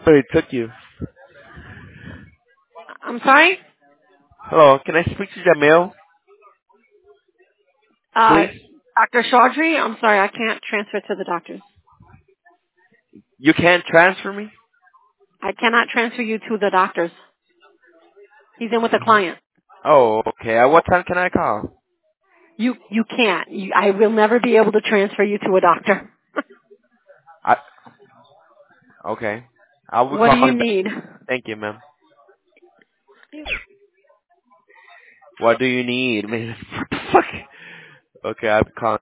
But it took you. I'm sorry? Hello, can I speak to Jamil, Uh, please? Dr. Chaudhry? I'm sorry, I can't transfer to the doctors. You can't transfer me? I cannot transfer you to the doctors. He's in with a client. Oh, okay. At what time can I call? You can't. I will never be able to transfer you to a doctor. I, okay. I will What do call you you back. need? Thank you, ma'am. What do you need, man? What the fuck? Okay, I'll be calling.